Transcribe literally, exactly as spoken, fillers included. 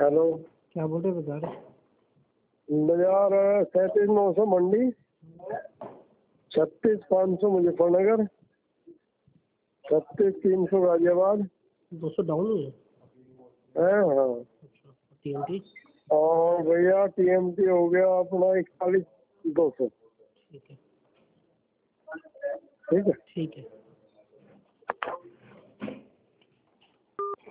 Hello, क्या बोल रहे बाजार? बाजार सैंतीस नौ सौ मंडी, छत्तीस पाँच सौ मुजफ्फरनगर, छत्तीस तीन सौ गाजियाबाद। दो सौ डाउन हुई है। है हाँ। अच्छा, टीएमटी? और भैया टीएमटी हो गया अपना इकतालीस दो सौ। ठीक है ठीक है। ठीक है।